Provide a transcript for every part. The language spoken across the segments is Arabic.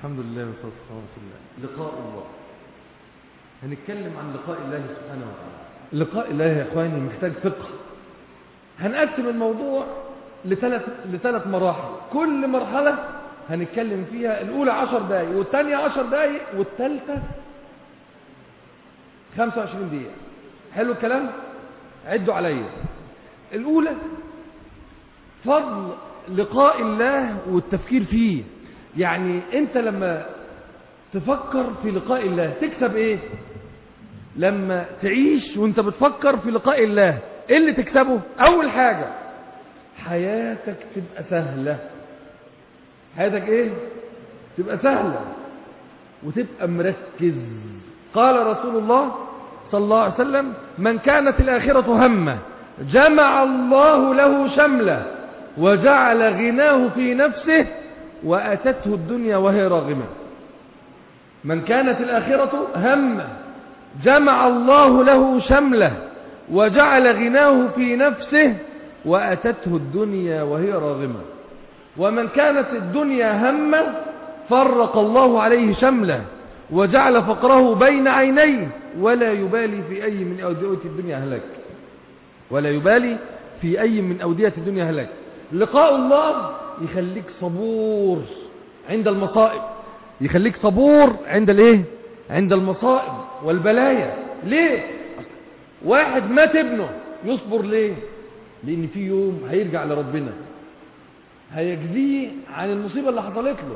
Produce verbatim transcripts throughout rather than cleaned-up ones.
الحمد لله والصلاة والسلام على رسول الله. لقاء الله، هنتكلم عن لقاء الله سبحانه وتعالى. لقاء الله يا اخواني محتاج فقه. هنقسم الموضوع لثلاث لثلاث مراحل، كل مرحلة هنتكلم فيها الأولى عشر دقايق، والثانية عشر دقايق، والثالثة خمسة وعشرين دقيقة. حلو الكلام؟ عدوا عليا. الأولى فضل لقاء الله والتفكير فيه. يعني أنت لما تفكر في لقاء الله تكسب إيه؟ لما تعيش وأنت بتفكر في لقاء الله إيه اللي تكسبه؟ أول حاجة حياتك تبقى سهلة. حياتك إيه؟ تبقى سهلة وتبقى مركز. قال رسول الله صلى الله عليه وسلم: من كانت الآخرة همه جمع الله له شمله وجعل غناه في نفسه وأتته الدنيا وهي راغمة. من كانت الآخرة همه جمع الله له شمله وجعل غناه في نفسه وأتته الدنيا وهي راغمة. ومن كانت الدنيا همه فرق الله عليه شمله وجعل فقره بين عينيه ولا يبالي في أي من أودية الدنيا هلاك. ولا يبالي في أي من أودية الدنيا هلاك. لقاء الله يخليك صبور عند المصائب، يخليك صبور عند الايه؟ عند المصائب والبلايا. ليه؟ واحد مات ابنه يصبر ليه؟ لأن في يوم هيرجع لربنا هيجزيه عن المصيبة اللي حصلت له.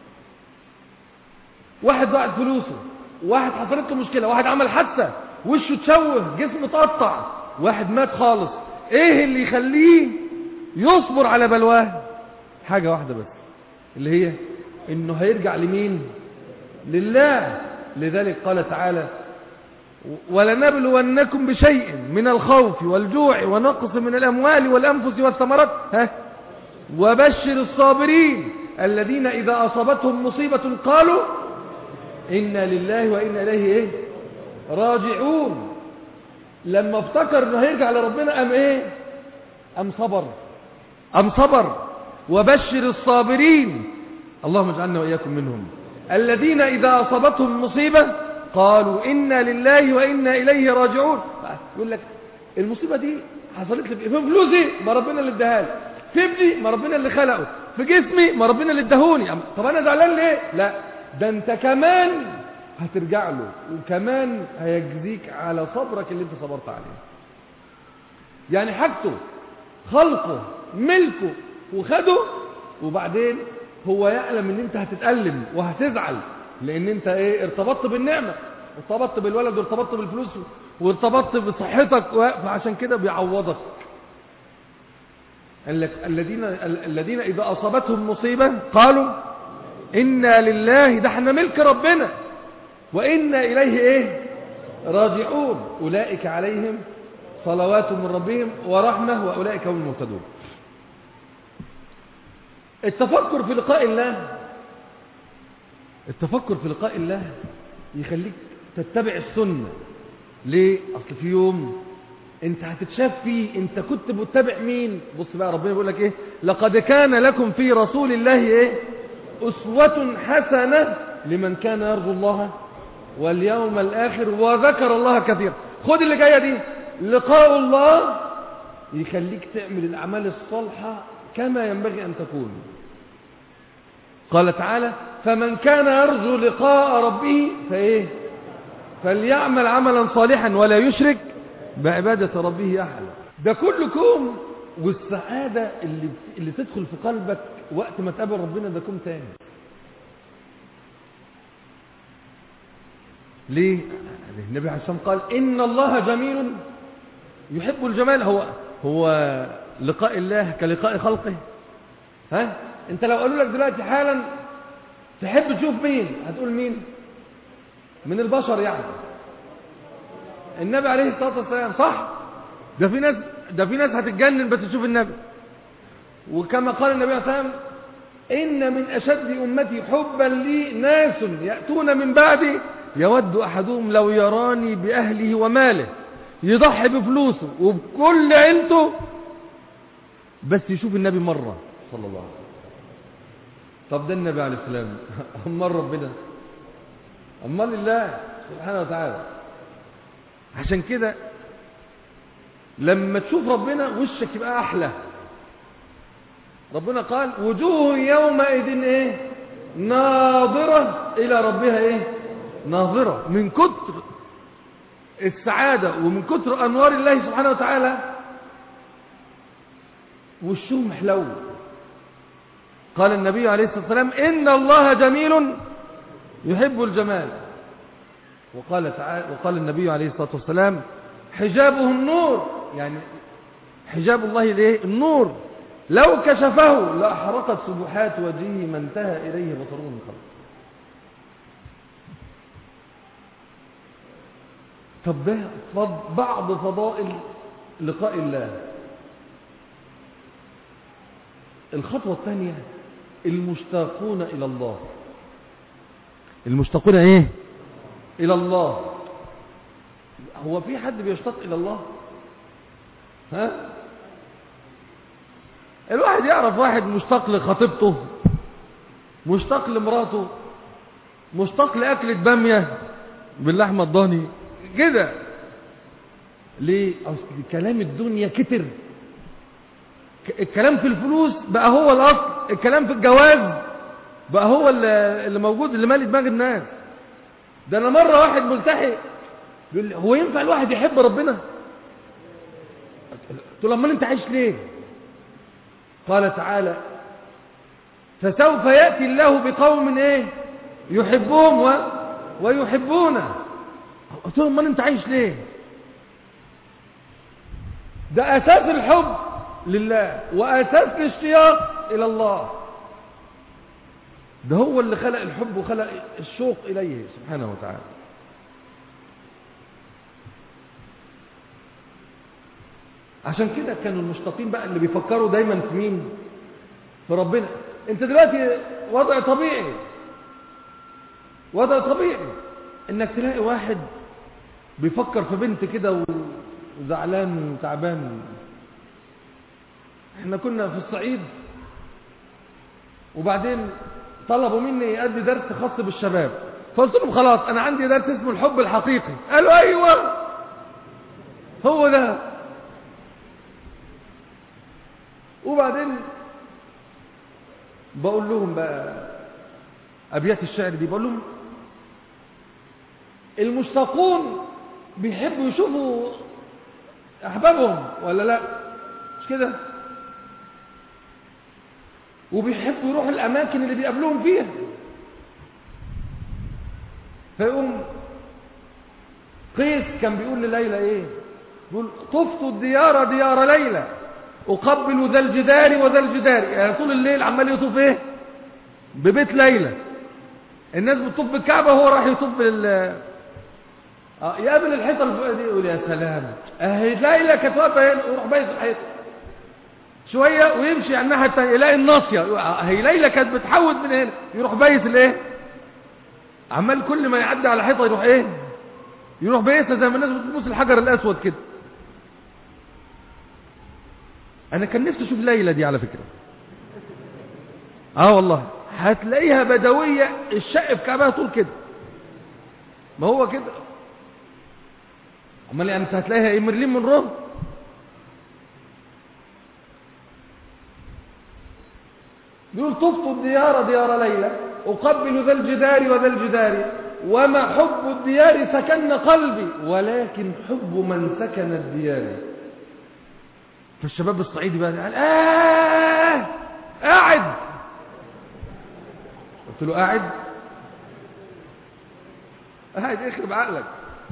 واحد ضاعت فلوسه، واحد حصلت له مشكلة، واحد عمل حادثة وشه اتشوه، جسمه اتقطع، واحد مات خالص. ايه اللي يخليه يصبر على بلواه؟ حاجة واحدة بس، اللي هي انه هيرجع لمين؟ لله. لذلك قال تعالى: ولنبلونكم بشيء من الخوف والجوع ونقص من الأموال والأنفس والثمرات ها وبشر الصابرين الذين إذا أصابتهم مصيبة قالوا إنا لله وإنا إليه إيه؟ راجعون. لما افتكر انه هيرجع لربنا أم إيه؟ أم صبر أم صبر. وبشر الصابرين، اللهم اجعلنا وإياكم منهم، الذين إذا أصابتهم مصيبة قالوا إنا لله وإنا إليه راجعون. يقول لك المصيبة دي حصلت لي في فلوسي، ما ربنا اللي اداها لي، في ابني، ما ربنا اللي خلقه، في جسمي، ما ربنا اللي اداهوني. طب أنا زعلان ليه؟ لا، ده أنت كمان هترجع له وكمان هيجزيك على صبرك اللي أنت صبرت عليه. يعني حاجته، خلقه، ملكه، وخده، وبعدين هو يعلم ان انت هتتألم وهتزعل لان انت ايه؟ ارتبطت بالنعمة، ارتبطت بالولد وارتبطت بالفلوس وارتبطت بصحتك، فعشان كده بيعوضك. قال لك الذين الذين اذا اصابتهم مصيبة قالوا انا لله، ده احنا ملك ربنا، وانا اليه ايه؟ راجعون. اولئك عليهم صلوات من ربهم ورحمة واولئك هم المهتدون. التفكر في لقاء الله، التفكر في لقاء الله يخليك تتبع السنة. ليه؟ أصل في يوم انت هتتشاف فيه انت كنت بتتبع مين. بص بقى ربنا بيقول لك ايه؟ لقد كان لكم في رسول الله ايه؟ أسوة حسنة لمن كان يرجو الله واليوم الآخر وذكر الله كثيرا. خد اللي جاية دي، لقاء الله يخليك تعمل الأعمال الصالحة كما ينبغي أن تكون. قال تعالى: فمن كان يرجو لقاء ربه فإيه؟ فليعمل عملا صالحا ولا يشرك بعبادة ربه أحدا. ده كلكم. والسعادة اللي, اللي تدخل في قلبك وقت ما تقابل ربنا ده كم تاني. ليه؟ النبي عليه الصلاة والسلام قال: إن الله جميل يحب الجمال. هو هو لقاء الله كلقاء خلقه؟ ها؟ انت لو قالوا لك دلوقتي حالا تحب تشوف مين هتقول مين من البشر؟ يعني النبي عليه الصلاة والسلام، صح؟ ده في ناس ده في ناس هتتجنن بس تشوف النبي. وكما قال النبي عليه الصلاة والسلام: إن من أشد أمتي حبا لي ناس يأتون من بعدي يود أحدهم لو يراني بأهله وماله، يضحي بفلوسه وبكل عيلته بس يشوف النبي مرة صلى الله عليه وسلم. طب ده النبي عليه السلام امال ربنا، امال الله سبحانه وتعالى. عشان كده لما تشوف ربنا وشك يبقى احلى. ربنا قال وجوه يومئذ ايه ناظرة الى ربها ايه ناظرة، من كتر السعادة ومن كتر انوار الله سبحانه وتعالى وشهم حلو. قال النبي عليه الصلاة والسلام إن الله جميل يحب الجمال. وقال تعالى وقال النبي عليه الصلاة والسلام حجابه النور، يعني حجاب الله الايه النور، لو كشفه لأحرقت سبحات وجهه ما انتهى إليه بصره من قبل. طب ده بعض فضائل لقاء الله. الخطوة الثانية المشتاقون إلى الله. المشتاقون إيه إلى الله. هو في حد بيشتاق إلى الله؟ ها؟ الواحد يعرف واحد مشتاق لخطيبته، مشتاق لمراته، مشتاق لأكلة بامية باللحمة الضاني كده. ليه؟ أصل كلام الدنيا كتر. الكلام في الفلوس بقى هو الأصل، الكلام في الجواز بقى هو اللي موجود اللي مالي دماغ الناس. ده أنا مرة واحد ملتحي بيقول لي هو ينفع الواحد يحب ربنا؟ قلت له امال انت عايش ليه؟ قال تعالى فسوف يأتي الله بقوم ايه يحبهم و... ويحبونه. قلت له امال انت عايش ليه؟ ده أساس الحب لله وأساس الاشتياق إلى الله. ده هو اللي خلق الحب وخلق الشوق إليه سبحانه وتعالى. عشان كده كانوا المشتاقين بقى اللي بيفكروا دايما في مين؟ في ربنا. انت دلوقتي وضع طبيعي، وضع طبيعي انك تلاقي واحد بيفكر في بنت كده وزعلان وتعبان. احنا كنا في الصعيد وبعدين طلبوا مني ادي درس خاص بالشباب، فقلت لهم خلاص انا عندي درس اسمه الحب الحقيقي. قالوا ايوه هو ده. وبعدين بقول لهم بقى ابيات الشعر دي، بقول لهم المشتاقون بيحبوا يشوفوا احبابهم ولا لا؟ مش كده؟ وبيحبوا يروحوا الاماكن اللي بيقابلوهم فيها. فيقوم قيس كان بيقول لليلى ايه؟ بيقول طفت الديار ديار ليلى اقبل ذا الجدار وذا الجدار. يعني طول الليل عمال يطوف ايه ببيت ليلى. الناس بتطوف بالكعبه وهو راح يطوف بال اه يقابل الحيطه اللي دي يقول يا سلام اهي ليلى كانت واقفه هنا، ويروح بايس الحيطه شويه ويمشي على الناحيه الثانيه يلاقي الناصيه اهي ليلى كانت بتحود من هنا، يروح بايس الايه عمال كل ما يعدي على حيطه يروح ايه يروح بايسها زي ما الناس بتبوس الحجر الاسود كده. انا كان نفسي اشوف ليلى دي على فكره. اه والله هتلاقيها بدويه الشق في كعبها طول كده. ما هو كده. امال يعني انت هتلاقيها ايه مرلين من روم. يقول طفت الديار ديار ليلى اقبل ذا الجدار وذا الجدار وما حب الديار سكن قلبي ولكن حب من سكن الديار. فالشباب الصعيدي بقى قال اه قاعد. قلت له قاعد قاعد اخرب عقلك.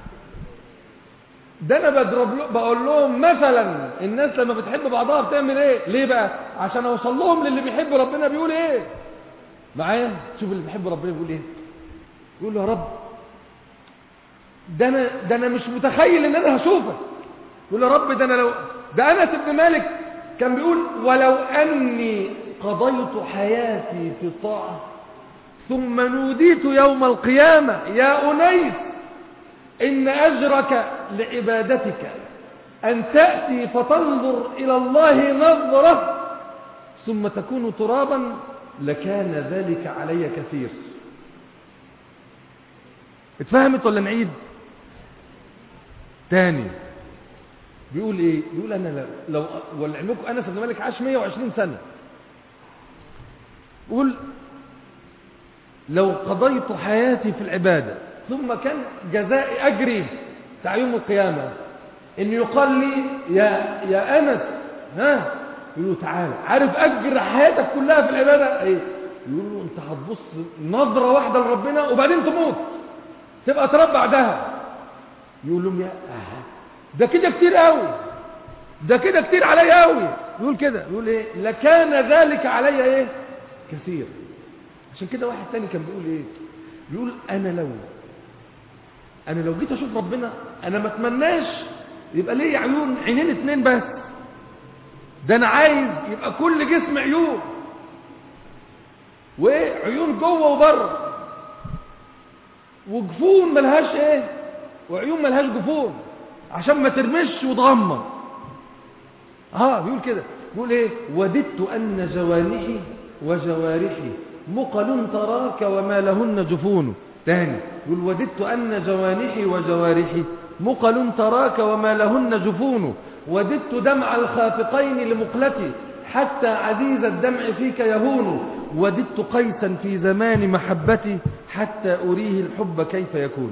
ده انا بضرب له بقول لهم مثلا الناس لما بتحب بعضها بتعمل ايه؟ ليه بقى؟ عشان اوصل لهم للي بيحب ربنا بيقول ايه معايا. شوف اللي بيحب ربنا بيقول ايه. يقول له يا رب ده انا ده انا مش متخيل ان انا هشوفك. يقول له يا رب ده انا لو ده انس بن مالك كان بيقول ولو اني قضيت حياتي في الطاعه ثم نوديت يوم القيامه يا انيس إن أجرك لعبادتك أن تأتي فتنظر إلى الله نظرة ثم تكون ترابا لكان ذلك علي كثير. اتفهمت ولا نعيد تاني؟ بيقول ايه؟ بيقول انا لو ولعلمكم انس بن مالك عاش مئة وعشرين سنة. يقول لو قضيت حياتي في العبادة ثم كان جزاء أجري بتاع يوم القيامة إن يقال لي يا يا أنس، ها، يقولوا تعالى، عارف أجر حياتك كلها في العبادة إيه؟ يقولوا أنت هتبص نظرة واحدة لربنا وبعدين تموت تبقى تراب بعدها. يقول لهم يا آه ده كده كتير قوي، ده كده كتير عليا قوي. يقول كده، يقول إيه؟ لكان ذلك عليا إيه؟ كثير. عشان كده واحد تاني كان بيقول ايه؟ بيقول انا لو انا لو جيت اشوف ربنا انا ما اتمناش يبقى ليه عيون عينين اتنين بس، ده انا عايز يبقى كل جسم عيون، وايه؟ عيون جوه وبره، وجفون ملهاش ايه، وعيون ملهاش جفون عشان ما ترمش وتغمض. اه بيقول كده، بيقول ايه؟ وددت ان جوانحي وجوارحي مقل تراك وما لهن جفون. تاني يقول وددت أن جوانحي وجوارحي مقل تراك وما لهن جفون، وددت دمع الخافقين لمقلتي حتى عزيز الدمع فيك يهون، وددت قيسا في زمان محبتي حتى أريه الحب كيف يكون.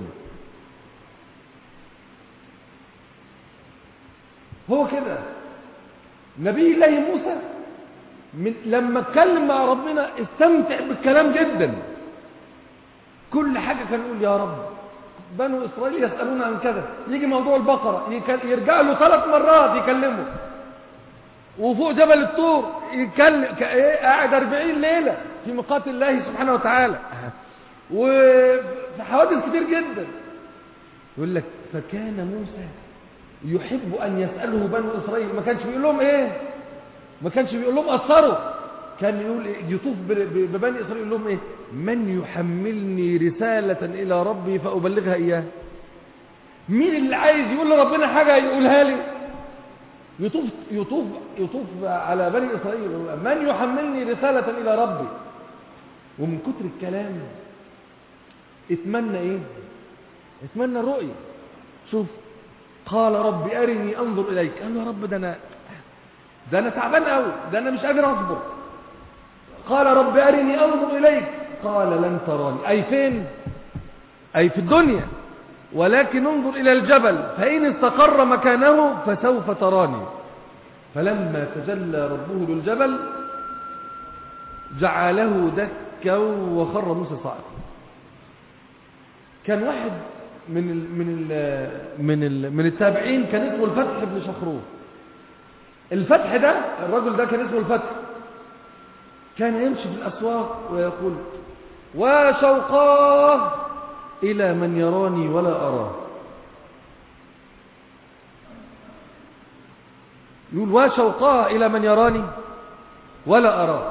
هو كده نبي الله موسى من لما اتكلم مع ربنا استمتع بالكلام جدا، كل حاجة كان يقول يا رب بنو إسرائيل يسألون عن كذا، يجي موضوع البقرة يرجع له ثلاث مرات يكلمه، وفوق جبل الطور يكلم قاعد أربعين ليلة في ميقات الله سبحانه وتعالى، وفي حوادث كتير جدا. يقول لك فكان موسى يحب أن يسأله بنو إسرائيل، ما كانش بيقول لهم إيه، ما كانش بيقول لهم أثروا، كان يقول يطوف ببني إسرائيل يقول لهم إيه؟ من يحملني رسالة إلى ربي فأبلغها إياه. مين اللي عايز يقول لربنا حاجة يقولها لي؟ يطوف يطوف يطوف على بني إسرائيل، من يحملني رسالة إلى ربي. ومن كتر الكلام اتمنى إيه؟ اتمنى الرؤية. شوف قال رب أرني أنظر إليك. قال يا رب ده أنا ده أنا تعبان قوي، ده أنا مش قادر أصبر. قال رب أرني أنظر إليك. قال لن تراني، أي فين؟ أي في الدنيا، ولكن انظر إلى الجبل فإن استقر مكانه فسوف تراني. فلما تجلى ربه للجبل جعله دكا وخر موسى صاعقا. كان واحد من ال من ال من ال من التابعين كان اسمه الفتح بن شخروف. الفتح ده الرجل ده كان اسمه الفتح، كان يمشي في الأسواق ويقول وشوقاه إلى من يراني ولا أراه. يقول وشوقاه إلى من يراني ولا أراه.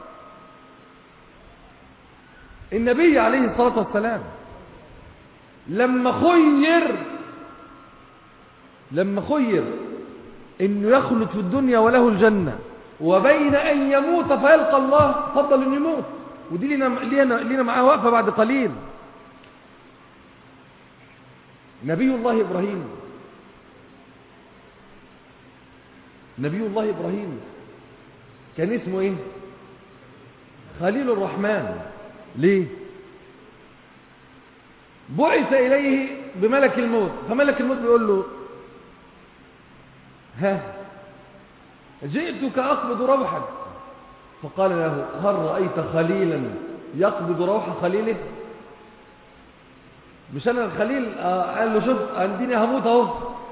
النبي عليه الصلاة والسلام لما خير لما خير إنه يخلد في الدنيا وله الجنة وبين أن يموت فيلقى الله فضل أن يموت. ودي لنا, لنا, لنا معاه وقفة بعد قليل. نبي الله إبراهيم نبي الله إبراهيم كان اسمه إيه؟ خليل الرحمن. ليه؟ بعث إليه بملك الموت، فملك الموت بيقول له ها جئتك أقبض روحك. فقال له هل رأيت خليلا يقبض روح خليله؟ مش أنا الخليل؟ آه قال له شوف عندي هموت اهو.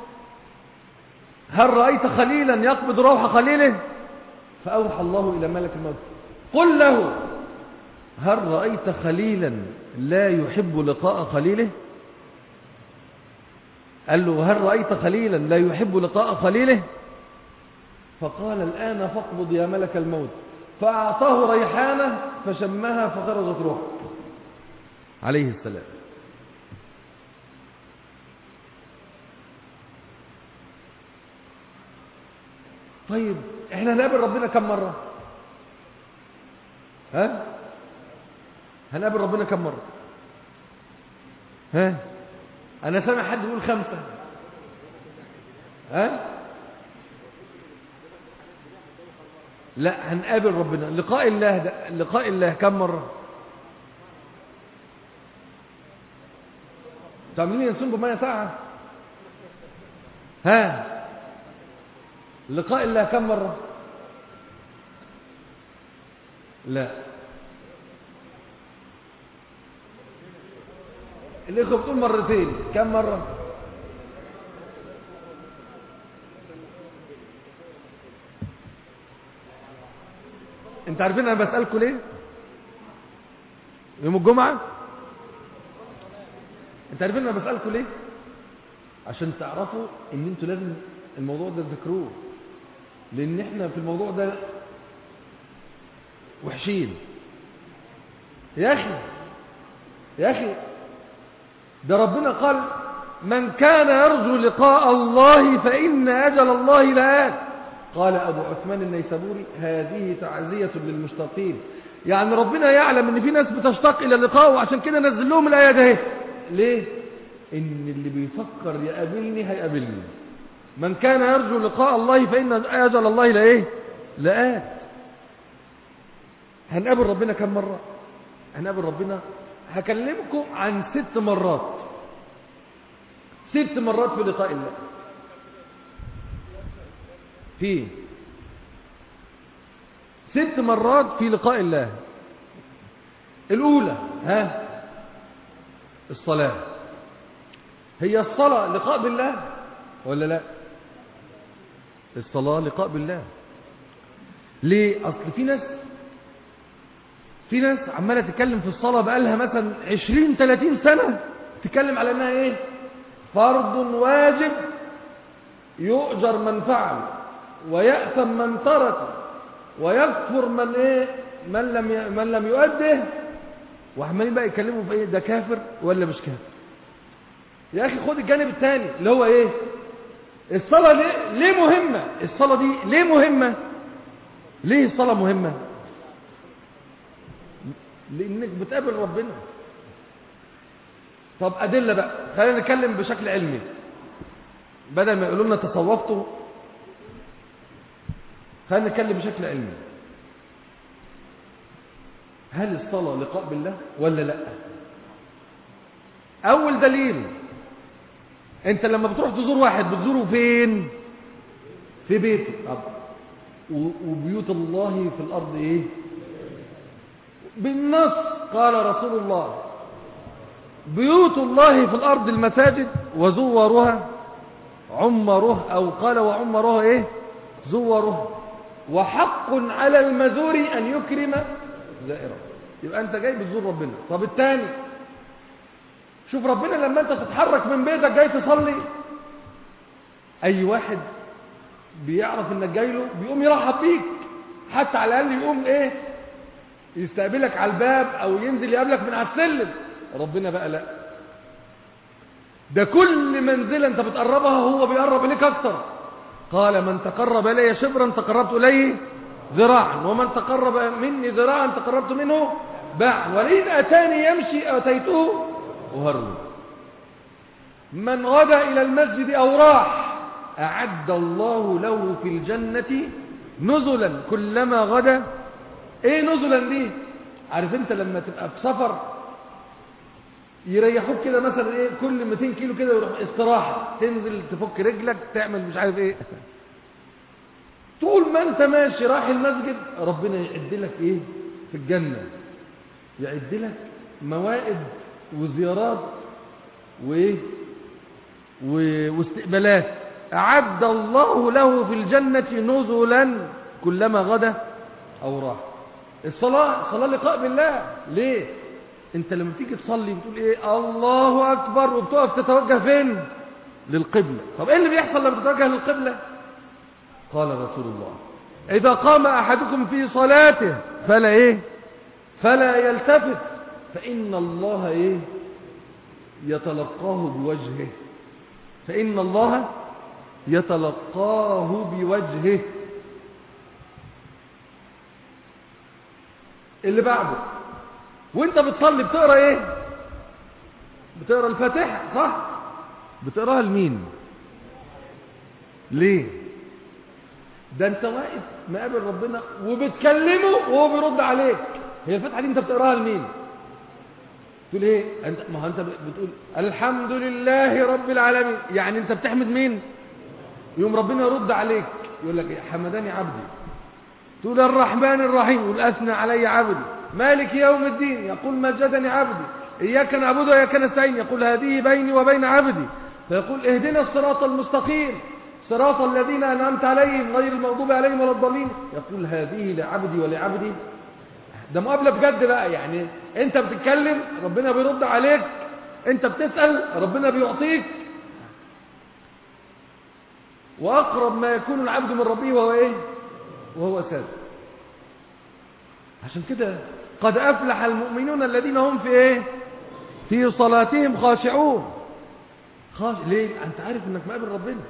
هل رأيت خليلا يقبض روح خليله؟ فأوحى الله إلى ملك الموت قل له هل رأيت خليلا لا يحب لقاء خليله؟ قال له هل رأيت خليلا لا يحب لقاء خليله؟ فقال الآن فاقبض يا ملك الموت. فأعطاه ريحانة فشمها فخرجت روحه عليه السلام. طيب احنا هنقابل ربنا كم مرة؟ ها هنقابل ربنا كم مرة؟ ها أنا سامع حد يقول خمسة. ها لا، هنقابل ربنا. لقاء الله ده لقاء الله كم مرة؟ تعملين ينسون بمية ساعة. ها لقاء الله كم مرة؟ لا، الإخوة بتقول مرتين. كم مرة؟ انت عارفين انا بسألكم ليه يوم الجمعة؟ انت عارفين انا بسألكم ليه؟ عشان تعرفوا ان انتوا لازم الموضوع ده تذكروه، لان احنا في الموضوع ده وحشين يا اخي. يا اخي ده ربنا قال من كان يرجو لقاء الله فإن أجل الله لآت. قال أبو عثمان النيسابوري هذه تعزية للمشتاقين. يعني ربنا يعلم ان في ناس بتشتاق الى لقائه، وعشان كده نزل لهم الآية ده. ليه؟ ان اللي بيفكر يقابلني هيقابلني. من كان يرجو لقاء الله فإن أجل الله لإيه؟ لآت. هنقابل ربنا كم مرة؟ هنقابل ربنا هكلمكم عن ست مرات ست مرات في لقاء الله. في ست مرات في لقاء الله. الأولى ها الصلاة. هي الصلاة لقاء بالله ولا لا؟ الصلاة لقاء بالله. ليه؟ أصل في ناس في ناس عمالة تتكلم في الصلاة بقالها مثلا عشرين ثلاثين سنة، تتكلم على انها ايه؟ فرض واجب يؤجر من فعل ويأثم من ترك ويكفر من ايه؟ من لم ي... من لم يؤده. وعمالين بقى يتكلموا في ايه؟ ده كافر ولا مش كافر؟ يا اخي خد الجانب الثاني اللي هو ايه؟ الصلاة ليه, ليه مهمة؟ الصلاة دي ليه مهمة؟ ليه الصلاة مهمة؟ لانك بتقابل ربنا. طب ادله بقى، خلينا نتكلم بشكل علمي بدل ما يقولوا لنا تصوفتوا. خلينا نتكلم بشكل علمي. هل الصلاه لقاء بالله ولا لا؟ اول دليل، انت لما بتروح تزور واحد بتزوره فين؟ في بيته. وبيوت الله في الارض ايه؟ بالنص قال رسول الله بيوت الله في الأرض المساجد وزورها عمره، أو قال وعمره إيه؟ زوره. وحق على المزور أن يكرم زائره. يبقى أنت جاي بتزور ربنا. طب الثاني، شوف ربنا لما أنت تتحرك من بيتك جاي تصلي، أي واحد بيعرف إنك جاي له بيقوم يرحب بيك، حتى على الأقل يقوم إيه؟ يستقبلك على الباب أو ينزل يقابلك من على السلم. ربنا بقى لا، ده كل منزلة انت بتقربها هو بيقرب اليك اكتر. قال من تقرب الي شبرا تقربت اليه ذراعا، ومن تقرب مني ذراعا تقربت منه باعا، ولئن اتاني يمشي اتيته وهرول. من غدا الى المسجد او راح اعد الله له في الجنة نزلا كلما غدا. ايه نزلا دي؟ عارف انت لما تبقى في سفر يريحوك كده مثلا ايه كل مئتين كيلو كده يروح استراحه، تنزل تفك رجلك تعمل مش عارف ايه. طول ما انت ماشي رايح المسجد ربنا يعد لك ايه في الجنه؟ يعد لك موائد وزيارات وايه واستقبالات. اعد الله له في الجنه نزلا كلما غدا او راح. الصلاه صلاه لقاء بالله. ليه؟ انت لما تيجي تصلي بتقول ايه؟ الله اكبر، وبتقف تتوجه فين؟ للقبلة. طب ايه اللي بيحصل لما تتوجه للقبلة؟ قال رسول الله اذا قام احدكم في صلاته فلا ايه؟ فلا يلتفت فان الله ايه؟ يتلقاه بوجهه. فان الله يتلقاه بوجهه. اللي بعده. وانت بتصلي بتقرا ايه؟ بتقرا الفاتحه صح؟ بتقراها لمين؟ ليه؟ ده انت واقف مقابل ربنا وبتكلمه وهو بيرد عليك. هي الفاتحه دي انت بتقراها لمين؟ تقول ايه؟ انت ما هو انت بتقول الحمد لله رب العالمين، يعني انت بتحمد مين؟ يوم ربنا يرد عليك يقول لك ايه؟ حمدني عبدي. تقول الرحمن الرحيم، يقول اثنى علي عبدي. مالك يوم الدين، يقول مجدني عبدي. اياك نعبد واياك نستعين، يقول هذه بيني وبين عبدي. فيقول اهدنا الصراط المستقيم صراط الذين انعمت عليهم غير المغضوب عليهم ولا الضالين، يقول هذه لعبدي ولعبدي. ده مقابله بجد بقى، يعني انت بتتكلم ربنا بيرد عليك، انت بتسال ربنا بيعطيك. واقرب ما يكون العبد من ربه وهو ايه؟ وهو ساجد. عشان كده قد افلح المؤمنون الذين هم في ايه؟ في صلاتهم خاشعون. خاش ليه؟ انت عارف انك مقابل ربنا،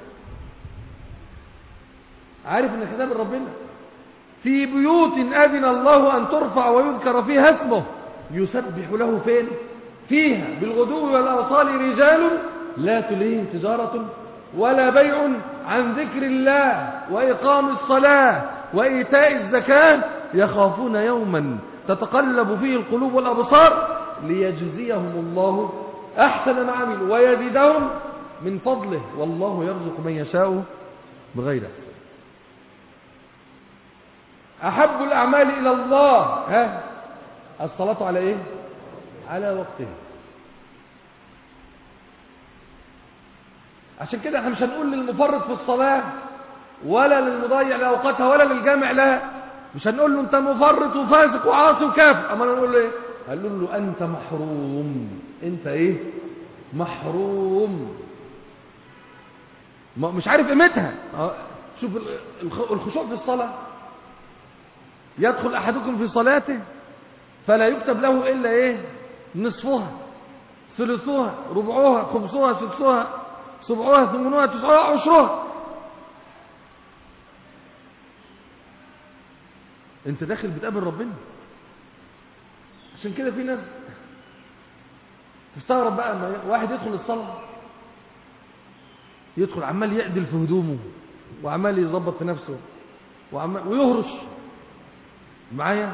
عارف انك مقابل ربنا. في بيوت اذن الله ان ترفع ويذكر فيها اسمه يسبح له فين؟ فيها بالغدو والاصال رجال لا تلهيهم تجاره ولا بيع عن ذكر الله واقام الصلاه وايتاء الزكاه يخافون يوما تتقلب فيه القلوب والابصار ليجزيهم الله احسن ما عملوا ويزيدهم من فضله والله يرزق من يشاء بغير حساب. احب الاعمال الى الله ها الصلاه على ايه؟ على وقتها. عشان كده احنا مش هنقول للمفرط في الصلاه ولا للمضيع لاوقاتها ولا للجامع لها، مش هنقول له انت مفرط وفاسق وعاصي وكافر، اما نقول له ايه؟ هنقول له انت محروم. انت ايه؟ محروم. مش عارف قيمتها. شوف الخشوع في الصلاه، يدخل احدكم في صلاته فلا يكتب له الا ايه؟ نصفها ثلثها ربعها خمسها سدسها سبعها ثمنها تسعها عشرها. انت داخل بتقابل ربنا. عشان كده في ناس تستغرب بقى لما واحد يدخل الصلاه يدخل عمال يعدل في هدومه وعمال يظبط في نفسه وعمال ويهرش معايا.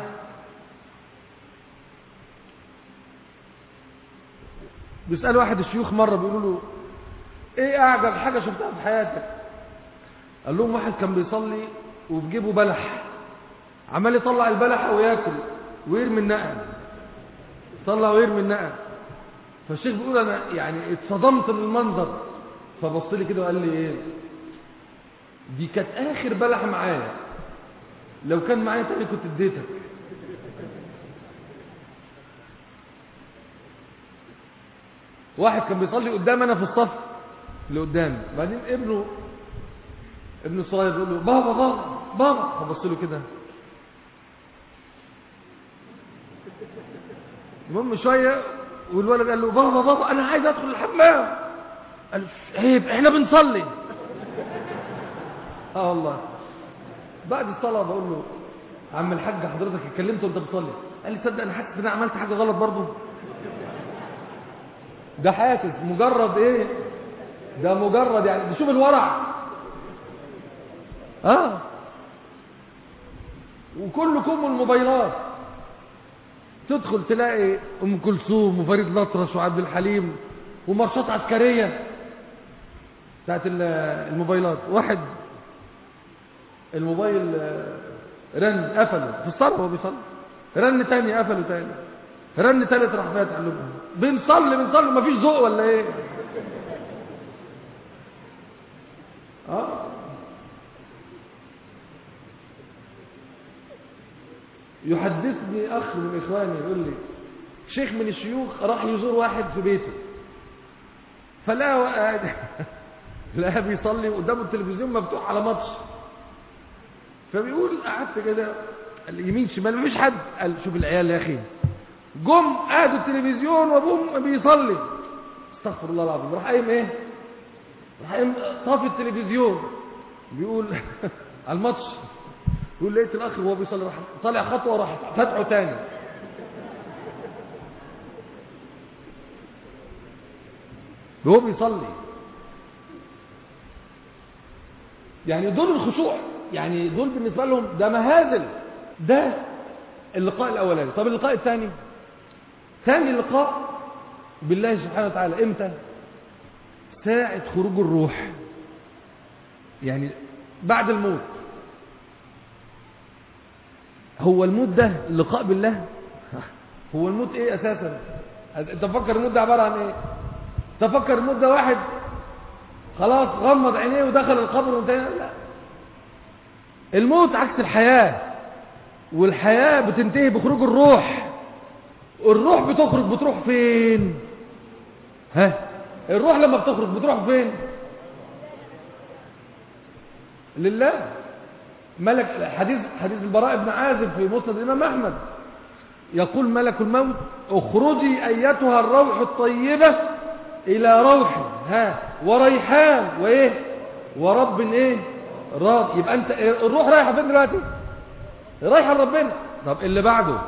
بيسأل واحد الشيوخ مرة بيقولوا له ايه اعجب حاجة شفتها في حياتك؟ قال لهم واحد كان بيصلي وفي جيبه بلح، عمال يطلع البلح وياكل ويرمي النقل، يطلع ويرمي النقل. فالشيخ بيقول انا يعني اتصدمت من المنظر، فبص لي كده وقال لي ايه؟ دي كانت اخر بلح معايا، لو كان معايا تاني كنت اديتك. واحد كان بيصلي قدام انا في الصف اللي قدام، بعدين ابنه ابنه الصغير بيقول له بابا بابا بابا، فبص له كده. المهم شويه والولد قال له بابا بابا انا عايز ادخل الحمام. قال له عيب احنا بنصلي. اه والله. بعد الصلاه بقول له عم الحاج حضرتك اتكلمت وانت بتصلي؟ قال لي تصدق انا حاسس ان انا عملت حاجه غلط برضه. ده حاسس مجرد ايه؟ ده مجرد يعني شوف الورع. اه وكلكم الموبايلات، تدخل تلاقي ام كلثوم وفريد الأطرش وعبد الحليم ومارشات عسكريه بتاعت الموبايلات. واحد الموبايل رن قفله في الصلاه وهو بيصلي، رن تاني قفله تاني، رن تالت راح فاتح له. بنصلي بنصلي مفيش ذوق ولا ايه؟ اه يحدثني اخ من اخواني يقول لي شيخ من الشيوخ راح يزور واحد في بيته، فلا قاعد لا بيصلي قدامه التلفزيون مفتوح على ماتش، فبيقول قعدت كده اليمين شمال مفيش حد. قال شوف العيال يا اخي جم قعدوا التلفزيون وابوهم بيصلي، استغفر الله العظيم. راح قايم ايه؟ راح قايم طافي التلفزيون بيقول على الماتش، يقول لقيت الاخ وهو بيصلي راح طالع خطوه وراح فتحه تاني. وهو بيصلي. يعني دول الخشوع، يعني دول بالنسبه لهم ده مهازل. ده اللقاء الاولاني. طب اللقاء الثاني، ثاني لقاء بالله سبحانه وتعالى امتى؟ ساعة خروج الروح، يعني بعد الموت. هو الموت ده اللقاء بالله؟ هو الموت ايه اساسا؟ تفكر الموت ده عبارة عن ايه؟ تفكر الموت ده واحد خلاص غمض عينيه ودخل القبر وانتهى؟ لا، الموت عكس الحياة، والحياة بتنتهي بخروج الروح. الروح بتخرج بتروح فين؟ ها؟ الروح لما بتخرج بتروح فين؟ لله. ملك حديث حديث البراء بن عازب في مسند الإمام أحمد يقول ملك الموت اخرجي أيتها الروح الطيبة إلى روح ها وريحان وإيه ورب إيه راض. يبقى أنت الروح رايحة فين دلوقتي؟ رايحة لربنا. طب اللي بعده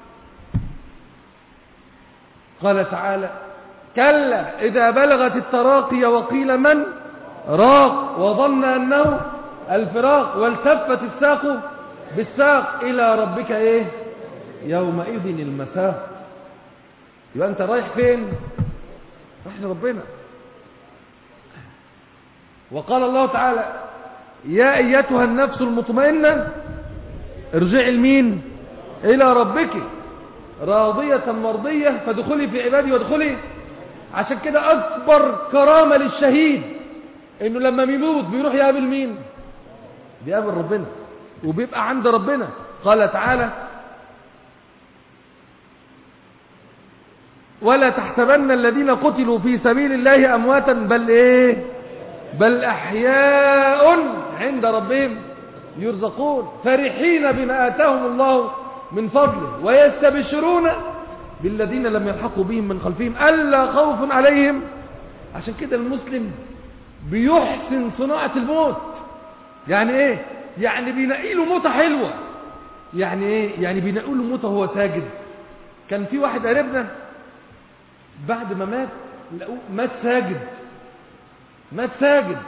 قال تعالى كلا إذا بلغت التراقي وقيل من راق وظن أنه الفراق والتفت الساق بالساق إلى ربك إيه يومئذ المساق. يبقى أنت رايح فين؟ رايح لربنا. وقال الله تعالى يا أيتها النفس المطمئنة ارجعي لمين؟ إلى ربك راضية مرضية فادخلي في عبادي وادخلي. عشان كده أكبر كرامة للشهيد إنه لما بيموت بيروح يقابل مين؟ بيقابل ربنا وبيبقى عند ربنا. قال تعالى ولا تحسبن الذين قتلوا في سبيل الله أمواتا بل إيه بل أحياء عند ربهم يرزقون فرحين بما آتاهم الله من فضله ويستبشرون بالذين لم يلحقوا بهم من خلفهم ألا خوف عليهم. عشان كده المسلم بيحسن صناعة الموت. يعني ايه؟ يعني بينقي له موتة حلوة. يعني ايه؟ يعني بينقي له موتة وهو ساجد. كان في واحد قريبنا بعد ما مات لقوه مات ساجد، مات ساجد.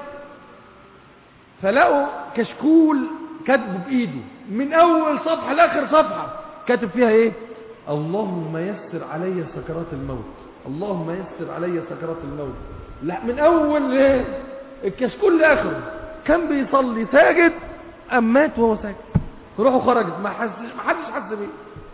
فلقوا كشكول كاتبه بايده من اول صفحة لاخر صفحة كاتب فيها ايه؟ اللهم يسر علي سكرات الموت، اللهم يسر علي سكرات الموت. لا من اول ايه الكشكول لاخره. كان بيصلي ساجد أم مات وهو ساجد. روحه خرجت ما حسش ما حدش حس بيه.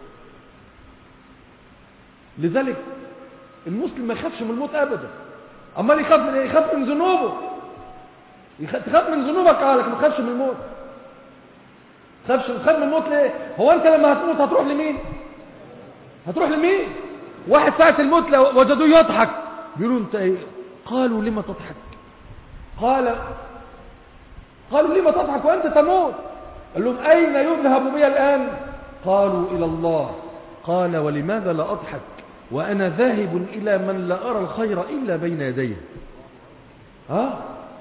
لذلك المسلم ما يخافش من الموت ابدا. امال يخاف من ايه؟ يخاف من ذنوبه. تخاف من ذنوبك قالك ما تخافش من الموت. تخافش تخاف من الموت ليه؟ هو انت لما هتموت هتروح لمين؟ هتروح لمين؟ واحد ساعة الموت لو وجدوه يضحك بيقولوا انت ايه؟ قالوا لما تضحك؟ قال قالوا لما تضحك وانت تموت؟ قال لهم اين يذهب بي الان؟ قالوا الى الله. قال ولماذا لا اضحك وانا ذاهب الى من لا ارى الخير الا بين يديه. ها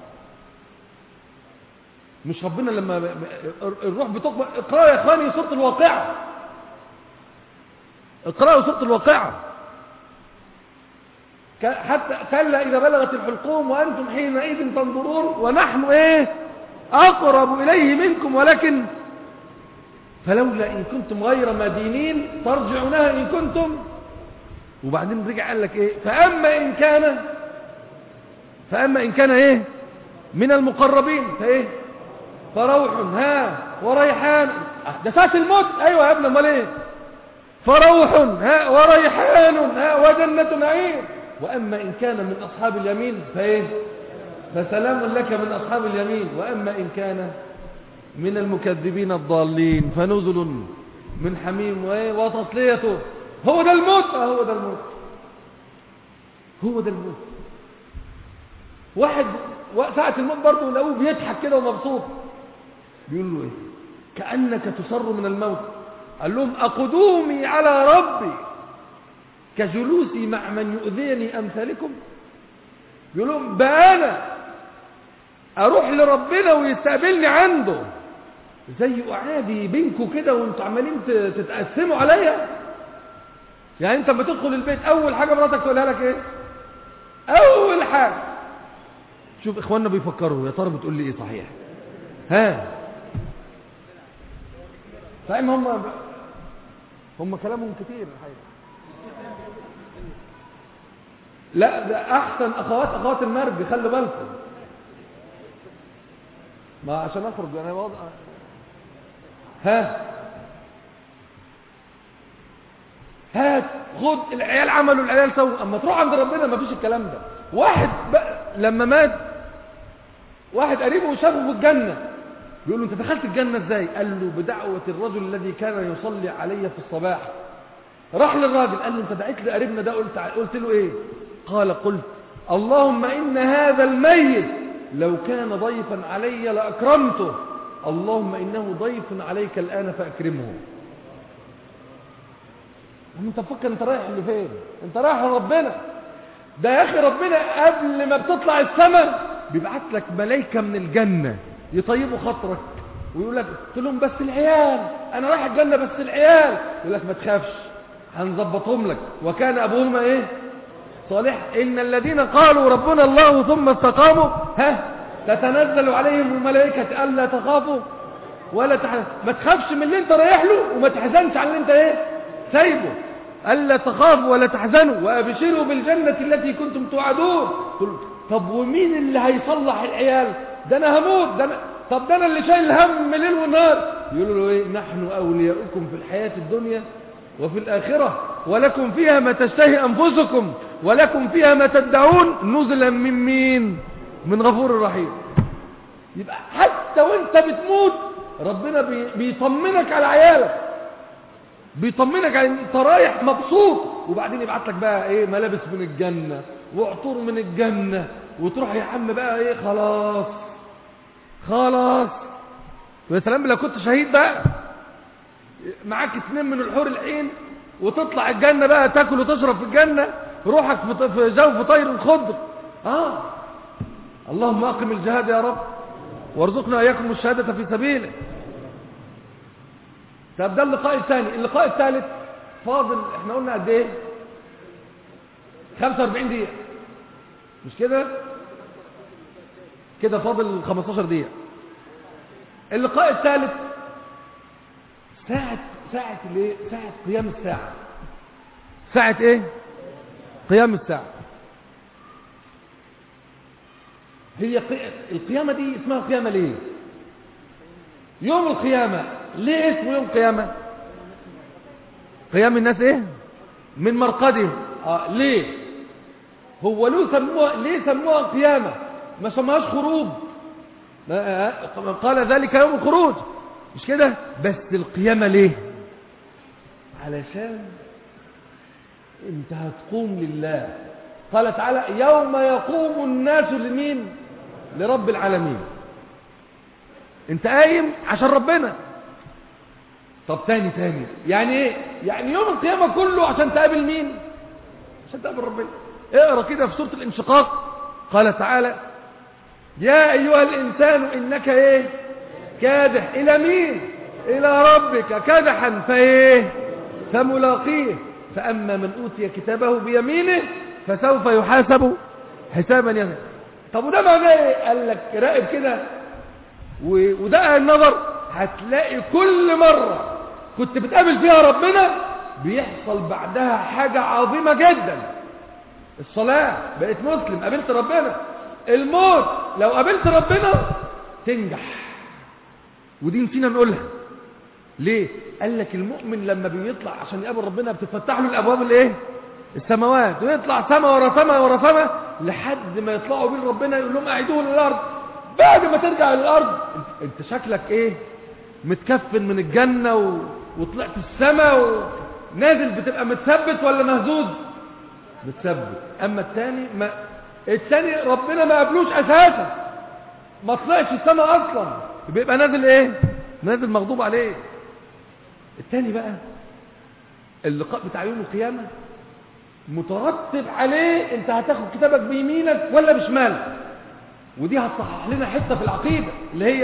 مش ربنا لما الروح بتقبل. اقرأ يا اخواني سورة الواقعة، اقرأوا سورة الواقعة. حتى كلا إذا بلغت الحلقوم وأنتم حينئذ تنظرون ونحن إيه أقرب إليه منكم ولكن فلولا إن كنتم غير مدينين ترجعونها إن كنتم. وبعدين رجع قال لك إيه فأما إن كان فأما إن كان إيه من المقربين فإيه فروح ها وريحان. ده ساعة الموت. أيوة يا ابن امال إيه فروح ها وريحان ها وجنة نعيم. وأما إن كان من أصحاب اليمين فإيه فسلام لك من أصحاب اليمين. وأما إن كان من المكذبين الضالين فنزل من حميم وتصليته. هو ده الموت. هو ده الموت. هو ده الموت. واحد ساعة الموت برضه لقوه بيضحك كده ومبسوط بيقول له إيه كأنك تسر من الموت. قال لهم أقدومي على ربي كجلوسي مع من يؤذيني أمثالكم. يقول لهم بقى أنا أروح لربنا ويستقبلني عنده زي عادي بينكوا كده وانتوا عمالين تتقسموا عليا. يعني انت لما تدخل البيت اول حاجه مراتك تقولها لك ايه؟ اول حاجه شوف اخواننا بيفكروا يا ترى بتقول لي ايه صحيح؟ ها فاهم؟ هم هم كلامهم كتير الحقيقه. لا ده احسن اخوات اخوات المرج، خلي بالكم. ما عشان اخرج انا وضع. ها هات خد العيال عملوا العيال سووا. اما تروح عند ربنا ما فيش الكلام ده. واحد بقى لما مات واحد قريبه شافه في الجنه بيقول له انت دخلت الجنه ازاي؟ قال له بدعوه الرجل الذي كان يصلي علي في الصباح. راح للراجل قال له انت دعيت لقريبنا ده قلت قلت له ايه؟ قال قلت اللهم ان هذا الميت لو كان ضيفا علي لاكرمته، اللهم انه ضيف عليك الان فاكرمه. انت فكر انت رايح لفين؟ انت رايح لربنا. ده يا اخي ربنا قبل ما بتطلع السماء بيبعت لك ملائكه من الجنه يطيبوا خاطرك ويقول لك قلت لهم بس العيال انا رايح الجنه بس العيال، يقول لك ما تخافش هنظبطهم لك وكان ابوهما ايه؟ صالح. ان الذين قالوا ربنا الله ثم استقاموا ها تتنزل عليهم الملائكه الا تخافوا ولا تحزنوا. ما تخافش من اللي انت رايح له وما تحزنش على اللي انت ايه سايبه. الا تخافوا ولا تحزنوا وابشروا بالجنه التي كنتم توعدون. طب ومين اللي هيصلح العيال؟ ده انا هموت. ده أنا... طب ده انا اللي شايل هم ليل ونهار. يقولوا له ايه؟ نحن اولياؤكم في الحياه الدنيا وفي الاخره ولكم فيها ما تشتهي انفسكم ولكم فيها ما تدعون نزلا من مين؟ من غفور رحيم. يبقى حتى وانت بتموت ربنا بي... بيطمنك على عيالك، بيطمنك على انت رايح مبسوط، وبعدين يبعت لك بقى ايه؟ ملابس من الجنه وعطور من الجنه، وتروح يا عم بقى ايه؟ خلاص خلاص. ويا سلام لو كنت شهيد بقى معاك اتنين من الحور العين وتطلع الجنه بقى تاكل وتشرب في الجنه، روحك في جوف طير خضر. اه اللهم اقم الجهاد يا رب وارزقنا اياكم الشهاده في سبيله. طب ده اللقاء الثاني. اللقاء الثالث فاضل احنا قلنا قد ايه؟ خمسة وأربعين دقيقة مش كده؟ كده فاضل خمستاشر دقيقة. اللقاء الثالث ساعة ساعة الايه؟ ساعة قيام الساعة. ساعة ايه؟ قيام الساعة. هي القيامة دي اسمها قيامة ليه؟ يوم القيامة ليه اسمه يوم قيامة؟ قيام الناس ايه؟ من مرقده. آه ليه؟ هو ليه سموها ليه سموها قيامة؟ ما سموهاش خروج. قال ذلك يوم الخروج مش كده؟ بس القيامة ليه؟ علشان انت هتقوم لله. قال تعالى يوم يقوم الناس لمين؟ لرب العالمين. انت قايم عشان ربنا. طب تاني تاني يعني ايه؟ يعني يوم القيامة كله عشان تقابل مين؟ عشان تقابل ربنا. اقرأ كده في سورة الانشقاق قال تعالى يا ايها الانسان انك ايه؟ كادح الى مين؟ الى ربك كادحا فايه؟ فملاقيه فاما من اوتي كتابه بيمينه فسوف يحاسب حسابا يسيرا. طب وده معناه ايه؟ قال لك راقب كده وده النظر هتلاقي كل مرة كنت بتقابل فيها ربنا بيحصل بعدها حاجة عظيمة جدا. الصلاة بقيت مسلم قابلت ربنا. الموت لو قابلت ربنا تنجح. ودي نسينا نقولها ليه؟ قال لك المؤمن لما بيطلع عشان يقابل ربنا بتفتح له الابواب الايه؟ السماوات، ويطلع سما ورا سما ورا سما لحد ما يطلعوا بين ربنا يقول لهم اعيدوه للارض. بعد ما ترجع للارض انت شكلك ايه؟ متكفن من الجنه و... وطلعت السما ونازل بتبقى متثبت ولا مهزوز؟ متثبت. اما الثاني ما الثاني ربنا ما قابلوش اساسا، ما طلعش السما اصلا، بيبقى نازل ايه؟ نازل مغضوب عليه. الثاني بقى اللقاء بتاع يوم القيامه مترتب عليه انت هتاخد كتابك بيمينك ولا بشمالك. ودي هتصحح لنا حته في العقيده اللي هي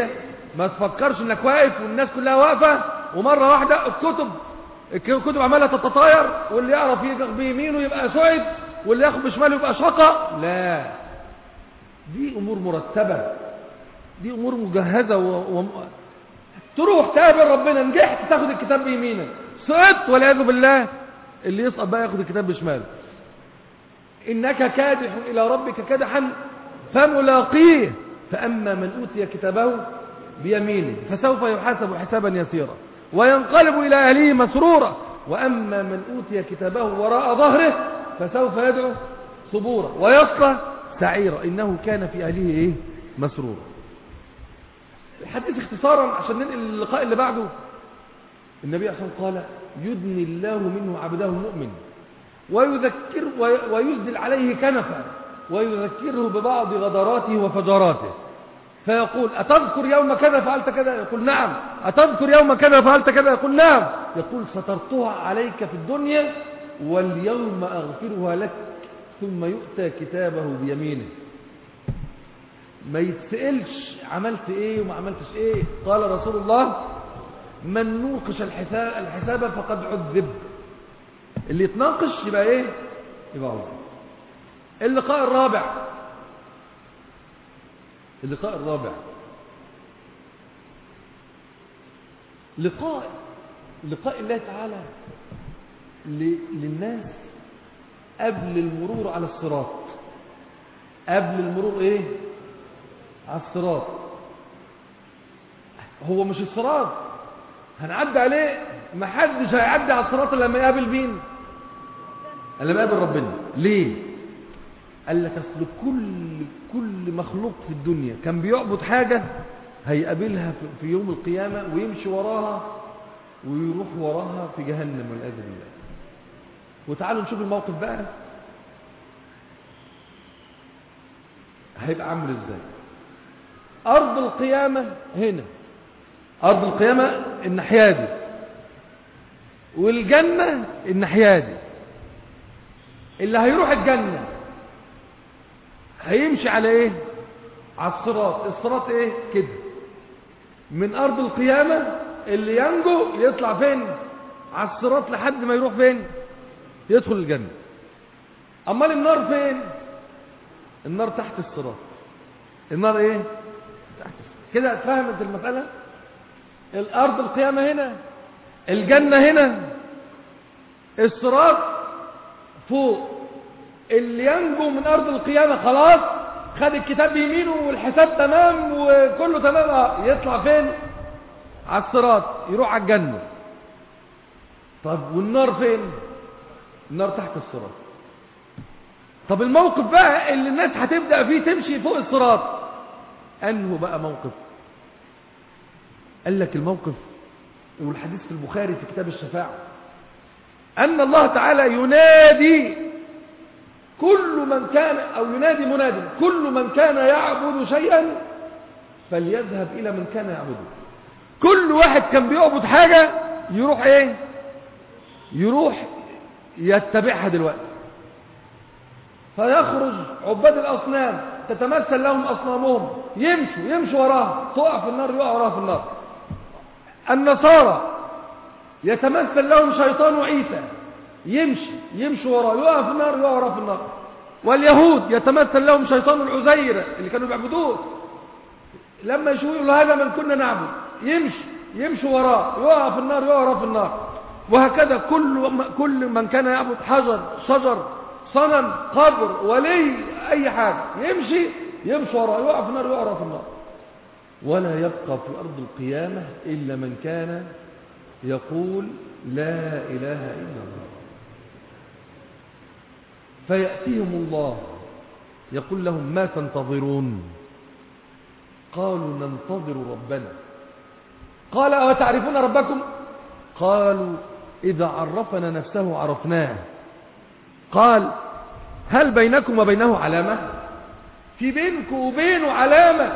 ما تفكرش انك واقف والناس كلها واقفة ومرة واحدة الكتب الكتب عمالة تتطاير، واللي يعرف ياخد بيمينه يبقى سعد واللي ياخد بشماله يبقى شقى. لا، دي امور مرتبة، دي امور مجهزة و... و... تروح تقابل ربنا، نجحت تاخد الكتاب بيمينك، سقطت والعياذ بالله اللي يسقط بقى ياخد الكتاب بشماله. انك كادح الى ربك كدحا فملاقيه، فاما من اوتي كتابه بيمينه فسوف يحاسب حسابا يسيرا وينقلب الى اهله مسرورا، واما من اوتي كتابه وراء ظهره فسوف يدعو صبورا ويصلى سعيرا انه كان في اهله ايه مسرورا. الحديث اختصارا عشان ننقل اللقاء اللي بعده. النبي عليه الصلاه والسلام قال: يدني الله منه عبده المؤمن ويذكر ويسدل عليه كنفا ويذكره ببعض غدراته وفجراته، فيقول: أتذكر يوم كذا فعلت كذا؟ يقول: نعم. أتذكر يوم كذا فعلت كذا؟ يقول: نعم. يقول: سترتها عليك في الدنيا واليوم أغفرها لك. ثم يؤتى كتابه بيمينه، ما يتسألش عملت ايه وما عملتش ايه. قال رسول الله: من نوقش الحساب, الحساب فقد عذب. اللي يتناقش يبقى ايه؟ يبقى عذب. اللقاء الرابع اللقاء الرابع لقاء لقاء الله تعالى للناس قبل المرور على الصراط. قبل المرور ايه؟ على الصراط. هو مش الصراط هنعدي عليه، ما حدش هيعدي على الصراط الا لما يقابل مين؟ الا لما يقابل ربنا. ليه؟ قال لك اصل كل كل مخلوق في الدنيا كان بيعبد حاجه هيقابلها في يوم القيامه ويمشي وراها ويروح وراها في جهنم والعياذ بالله. وتعالوا نشوف الموقف بقى هيبقى عامل ازاي. ارض القيامه هنا، ارض القيامه الناحيه دي، والجنه الناحيه دي. اللي هيروح الجنه هيمشي على ايه؟ على الصراط. الصراط ايه كده من ارض القيامه، اللي ينجو يطلع فين؟ على الصراط لحد ما يروح فين؟ يدخل الجنه. امال النار فين؟ النار تحت الصراط. النار ايه؟ تحت الصراط. كده اتفهمت المساله؟ الارض القيامه هنا، الجنه هنا، الصراط فوق. اللي ينجو من ارض القيامه خلاص خد الكتاب بيمينه والحساب تمام وكله تمام، يطلع فين؟ على الصراط يروح على الجنه. طب والنار فين؟ النار تحت الصراط. طب الموقف بقى اللي الناس هتبدا فيه تمشي فوق الصراط، انه بقى موقف. قال لك الموقف، والحديث في البخاري في كتاب الشفاعه، ان الله تعالى ينادي كل من كان، او ينادي مناد: كل من كان يعبد شيئا فليذهب الى من كان يعبده. كل واحد كان بيعبد حاجه يروح ايه؟ يروح يتبعها دلوقتي. فيخرج عباد الاصنام تتمثل لهم اصنامهم، يمشوا يمشوا وراها، تقع في النار يقع وراها في النار. النصارى يتمثل لهم شيطان عيسى، يمشي يمشي وراه يقع في النار يقع وراه في النار. واليهود يتمثل لهم شيطان العزير اللي كانوا بيعبدوه، لما يشوفوا يقولوا هذا من كنا نعبد، يمشي يمشي وراه يقع في النار يقع وراه في النار. وهكذا كل كل من كان يعبد حجر، شجر، صنم، قبر، ولي، اي حاجه، يمشي يمشي وراه يقع في النار يقع وراه في النار. ولا يبقى في ارض القيامه الا من كان يقول لا اله الا الله. فيأتيهم الله يقول لهم: ما تنتظرون؟ قالوا: ننتظر ربنا. قال: أو تعرفون ربكم؟ قالوا: إذا عرفنا نفسه عرفناه. قال: هل بينكم وبينه علامة؟ في بينكم وبينه علامة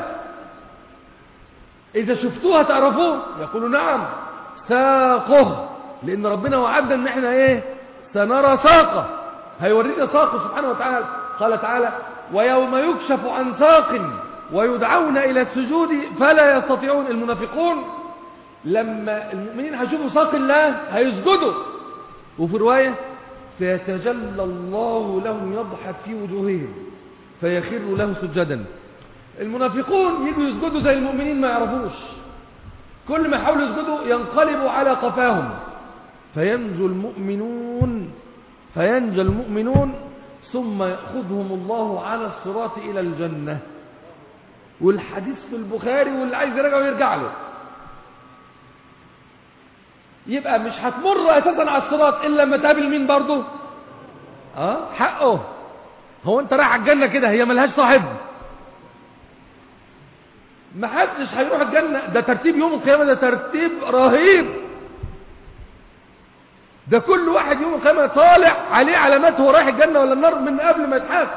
إذا شفتوها تعرفوه؟ يقولوا: نعم، ساقه، لأن ربنا وعدنا إن احنا إيه؟ سنرى ساقه، هيورينا ساقه سبحانه وتعالى. قال تعالى: ويوم يكشف عن ساق ويدعون إلى السجود فلا يستطيعون. المنافقون لما المؤمنين هيشوفوا ساق الله هيسجدوا. وفي رواية فيتجلى الله لهم يضحك في وجوههم فيخر له سجدا. المنافقون يجوا يسجدوا زي المؤمنين ما يعرفوش، كل ما يحاولوا يسجدوا ينقلبوا على قفاهم فينجو المؤمنون فينجى المؤمنون ثم يأخذهم الله على الصراط إلى الجنة. والحديث في البخاري واللي عايز يرجع ويرجع له. يبقى مش هتمر أساسا على الصراط إلا لما تقابل مين برضه؟ أه حقه. هو أنت رايح على الجنة كده هي ملهاش صاحب؟ ما حدش هيروح الجنة. ده ترتيب يوم القيامة، ده ترتيب رهيب. ده كل واحد يوم القيامة طالع عليه علامات هو رايح الجنة ولا النار من قبل ما يتحاسب.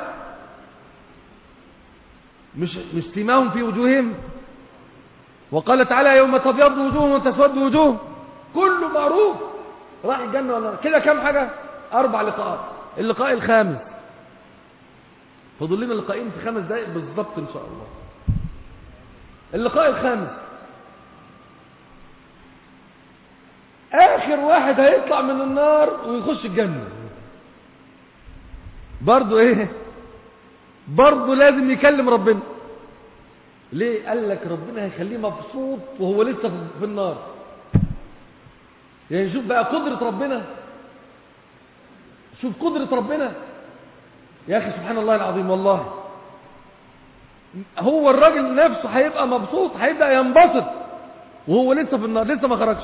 مش مش سيماهم في وجوههم. وقال تعالى يوم تبيض وجوه وتسود وجوه، كله معروف رايح الجنة ولا النار. كده كام حاجة؟ أربع لقاءات. اللقاء الخامس فضل لنا لقاءين في خمس دقائق بالضبط إن شاء الله. اللقاء الخامس آخر واحد هيطلع من النار ويخش الجنة. برضو إيه؟ برضو لازم يكلم ربنا. ليه؟ قال لك ربنا هيخليه مبسوط وهو لسه في النار. يعني شوف بقى قدرة ربنا، شوف قدرة ربنا يا أخي سبحان الله العظيم. والله هو الراجل نفسه هيبقى مبسوط، هيبدأ ينبسط وهو لسه في النار، لسه ما خرجش،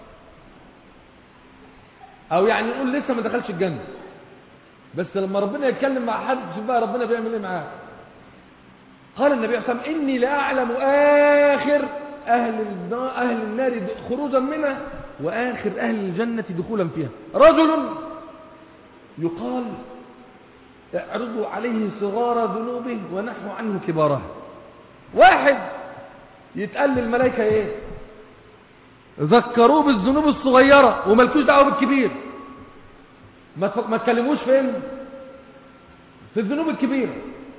او يعني نقول لسه ما دخلش الجنة. بس لما ربنا يتكلم مع حد شوف بقى ربنا بيعمل ايه معاه. قال النبي صلى الله عليه وسلم اني لاعلم اخر اهل النار اهل النار خروجا منها واخر اهل الجنة دخولا فيها. رجل يقال اعرضوا عليه صغار ذنوبه ونحو عنه كبارها. واحد يتقال للملائكة ايه؟ ذكروه بالذنوب الصغيرة وملكوش دعوه بالكبير. ما ما تكلموش فين؟ في الذنوب الكبيرة.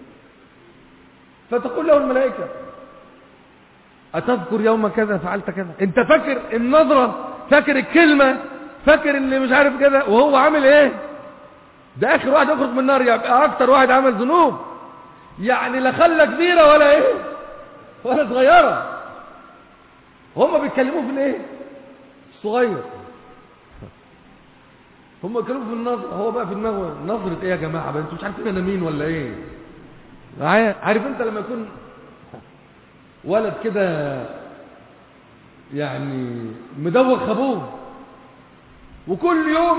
فتقول له الملائكة أتذكر يوم كذا فعلت كذا؟ انت فاكر النظرة، فاكر الكلمة، فاكر اللي مش عارف كذا، وهو عامل ايه؟ ده اخر واحد يخرج من النار، يبقى اكتر واحد عمل ذنوب. يعني لا خلى كبيرة ولا ايه ولا صغيرة. هم بيتكلموا في الايه؟ الصغير. هم بيتكلموا في النظر، هو بقى في دماغه نظرة ايه يا جماعة بقى؟ انتوا مش عارفين انا مين ولا ايه؟ عارف انت لما يكون ولد كده يعني مدوخ ابوه وكل يوم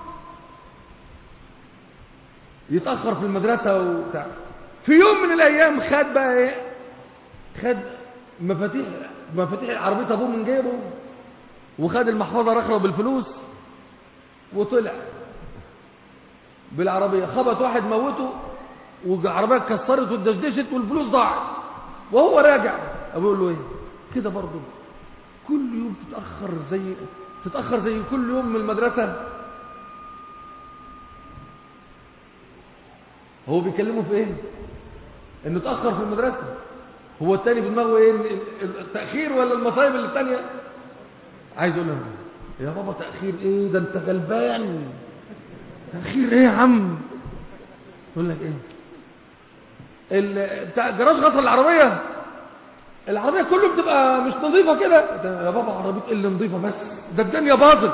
يتأخر في المدرسة وبتاع، في يوم من الايام خد بقى ايه؟ خد مفاتيح مفاتيح عربية ابوه من جيبه وخد المحفظة رخرة بالفلوس وطلع بالعربية، خبط واحد موته والعربية اتكسرت واتدشدشت والفلوس ضاعت. وهو راجع ابوه يقول له ايه كده برضه؟ كل يوم تتأخر زي تتأخر زي كل يوم من المدرسة. هو بيكلمه في ايه؟ انه اتأخر في المدرسة. هو التاني في دماغه ايه؟ التأخير ولا المصايب اللي التانية؟ عايز يقول له يا بابا تأخير ايه؟ ده انت غلبان. تأخير ايه يا عم؟ يقول لك ايه؟ بتاع جراج غسل العربية، العربية كله بتبقى مش نظيفة كده. يا بابا عربية ايه اللي نظيفة بس؟ ده الدنيا باظت.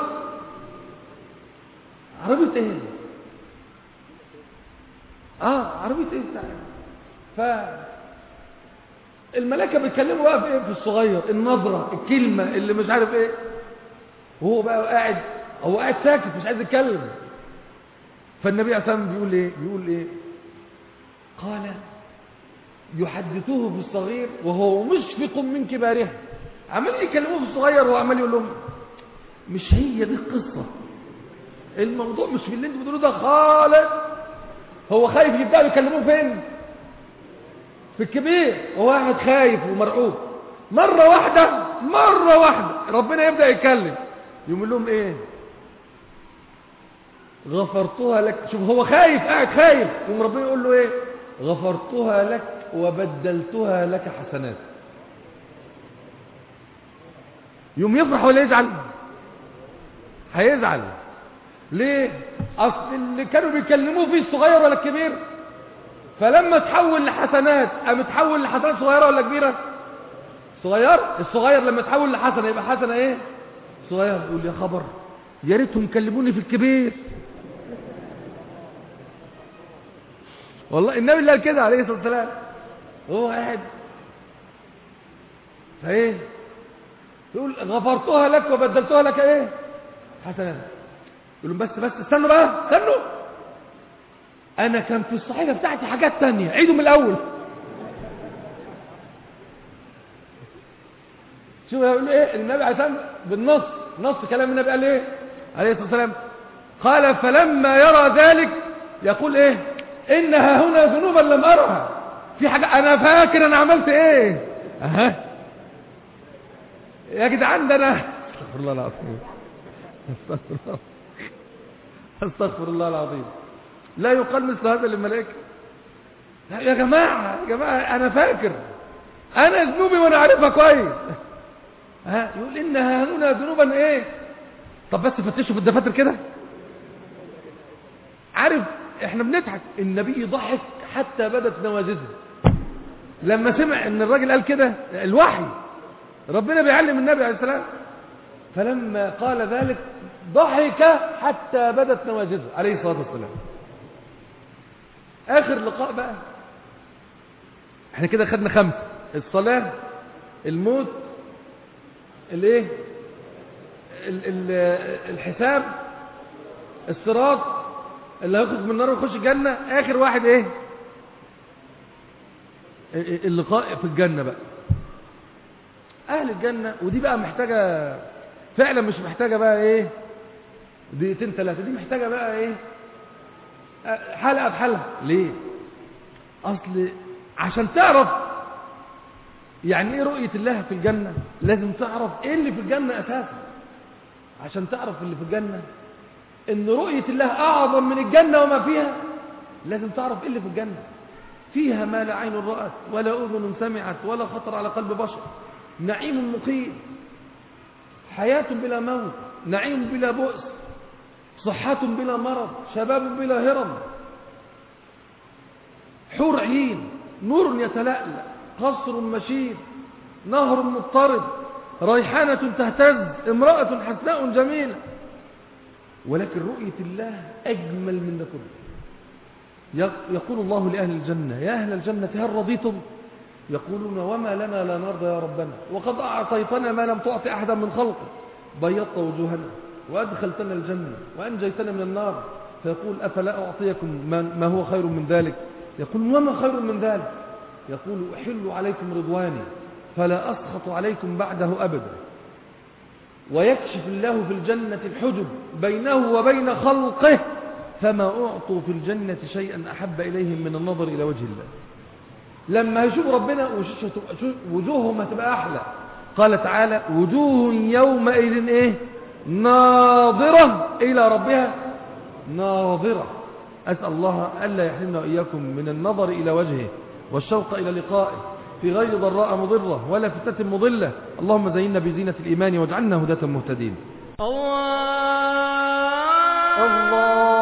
عربية ايه؟ اه عربية ايه بتاع؟ ف الملائكة بيتكلموا بقى في ايه؟ في الصغير، النظرة، الكلمة اللي مش عارف ايه. وهو بقى قاعد، هو قاعد ساكت مش عايز يتكلم. فالنبي عليه الصلاة والسلام بيقول ايه؟ بيقول ايه؟ قال يحدثوه بالصغير وهو مشفق من كبارها. عمال يكلموه في الصغير وهو عمال يقول لهم مش هي دي القصة، الموضوع مش في اللي انتوا بتقولوه ده خالص. هو خايف يبدأوا يكلموه فين؟ في الكبير، وهو قاعد خايف ومرعوب. مرة واحدة مرة واحدة ربنا يبدأ يتكلم، يقول لهم ايه؟ غفرتها لك. شوف هو خايف، قاعد خايف، يقوم ربنا يقول له ايه؟ غفرتها لك وبدلتها لك حسنات. يوم يفرح ولا يزعل؟ هيزعل. ليه؟ اصل اللي كانوا بيكلموه فيه الصغير ولا الكبير؟ فلما تحول لحسنات قام تحول لحسنات صغيره ولا كبيره؟ صغير. الصغير لما تحول لحسنه يبقى حسنه ايه؟ صغير. يقول يا خبر، يا ريتهم كلموني في الكبير. والله النبي اللي قال كده عليه الصلاه والسلام. هو قاعد فايه يقول غفرتها لك وبدلتها لك ايه؟ حسنات. يقول لهم بس بس استنوا بقى، استنوا، انا كان في الصحيفه بتاعتي حاجات تانية، عيدوا من الاول. شوف يقول ايه النبي عليه الصلاه والسلام بالنص، نص كلام النبي قال ايه عليه الصلاه والسلام؟ قال فلما يرى ذلك يقول ايه؟ انها هنا ذنوبا لم ارها. في حاجه انا فاكر انا عملت ايه. اها يا جدعان ده انا استغفر الله العظيم، استغفر الله استغفر الله العظيم. لا يقال مثل هذا للملائكه. يا جماعه يا جماعه انا فاكر، انا ذنوبي وانا عارفها كويس. ها يقول انها هنا ذنوبا ايه؟ طب بس فتشوا في الدفاتر كده. عارف احنا بنضحك، النبي ضحك حتى بدت نواجذه لما سمع ان الراجل قال كده. الوحي ربنا بيعلم النبي عليه السلام، فلما قال ذلك ضحك حتى بدت نواجذه عليه الصلاه والسلام. اخر لقاء بقى، احنا كده خدنا خمسه: الصلاه، الموت، الايه، الحساب، الصراط اللي هيخرج من النار ويخش الجنه. اخر واحد ايه؟ اللقاء في الجنه بقى. اهل الجنه، ودي بقى محتاجه فعلا، مش محتاجه بقى ايه دقيقتين ثلاثه، دي محتاجه بقى ايه حلقه بحلقه. ليه؟ اصل عشان تعرف يعني ايه رؤيه الله في الجنه لازم تعرف ايه اللي في الجنه اساسا. عشان تعرف اللي في الجنه ان رؤيه الله اعظم من الجنه وما فيها، لازم تعرف ايه اللي في الجنه. فيها ما لا عين رأت ولا اذن سمعت ولا خطر على قلب بشر. نعيم مقيم، حياه بلا موت، نعيم بلا بؤس، صحه بلا مرض، شباب بلا هرم، حور عين، نور يتلألأ، قصر مشيد، نهر مضطرد، ريحانة تهتز، امرأة حسناء جميلة. ولكن رؤية الله أجمل من كله. يقول الله لأهل الجنة: يا أهل الجنة هل رضيتم؟ يقولون: وما لنا لا نرضى يا ربنا، وقد أعطيتنا ما لم تعط أحدا من خلقك، بيضت وجوهنا وأدخلتنا الجنة وأنجيتنا من النار. فيقول: أفلا أعطيكم ما هو خير من ذلك؟ يقول: وما خير من ذلك؟ يقول: أحل عليكم رضواني فلا أسخط عليكم بعده أبدا. ويكشف الله في الجنة الحجب بينه وبين خلقه، فما أعطوا في الجنة شيئا أحب إليهم من النظر إلى وجه الله. لما يشوفوا ربنا وجوههم هتبقى أحلى. قال تعالى: وجوه يومئذ إيه؟ ناظرة إلى ربها ناظرة. أسأل الله ألا يحرمنا وإياكم من النظر إلى وجهه والشوق إلى لقائه في غير ضراء مضرة ولا فتنة مضلة. اللهم زينا بزينة الإيمان واجعلنا هداة مهتدين. الله الله